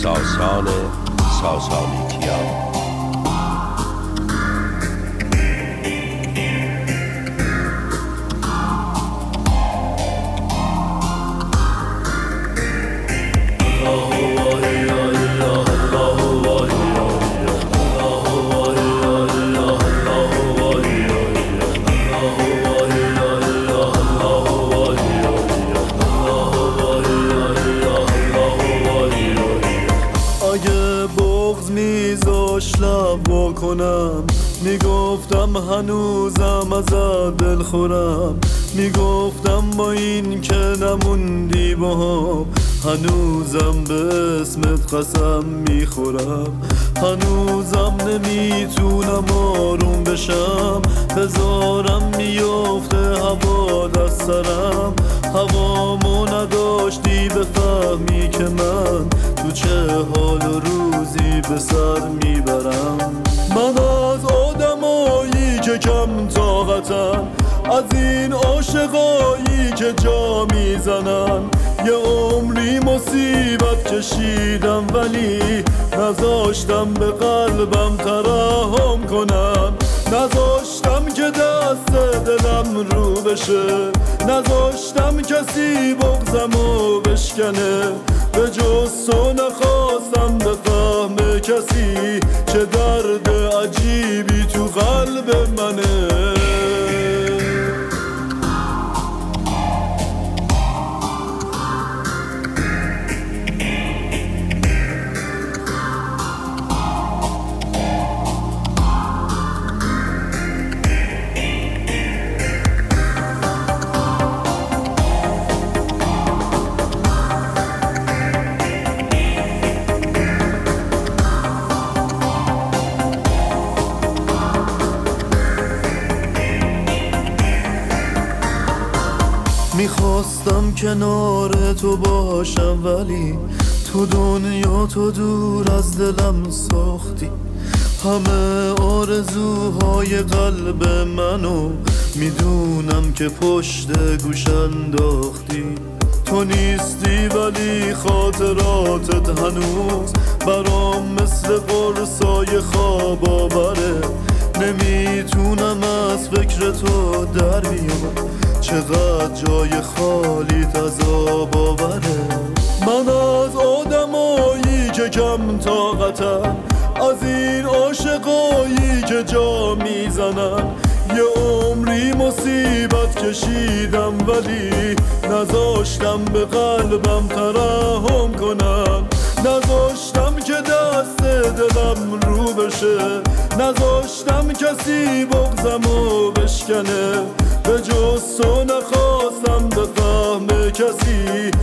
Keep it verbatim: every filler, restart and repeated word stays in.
ساسان ساسانیتیان. لب وا کنم میگفتم هنوزم ازت دل خورم، میگفتم با این که نموندی با هم هنوزم به اسمت قسم میخورم، هنوزم نمیتونم آروم بشم، بذارم میفته هوا دست سرم، هوامو نداشتی بفهمی که من تو چه حال و روزی به سر میبرم. من از آدمایی که کم طاقتن، از این عاشقایی که جا میزنن، یه عمری مصیبت کشیدم ولی نذاشتم به قلبم ترحم کنن، نذاشتم که دست دلم رو بشه، نذاشتم کسی بغضمو بشکنه، به جز تو نخواستم بفهمه کسی چه درد عجیبی تو قلب منه. میخواستم کنار تو باشم ولی تو دنیا تو دور از دلم ساختی، همه آرزوهای قلب منو میدونم که پشت گوش انداختی، تو نیستی ولی خاطراتت هنوز برام مثل قرصای خواب آوره، نمیتونم از فکر تو در بیام، چقدر جای خالی عذاب آوره. من از آدمایی که کم طاقتن، از این عاشقایی که جا میزنن، یه عمری مصیبت کشیدم ولی نذاشتم به قلبم ترحم کنن، نذاشتم که دست دلم رو بشه، نذاشتم کسی بغضمو بشکنه، به جز تو نخواستم بفهمه کسی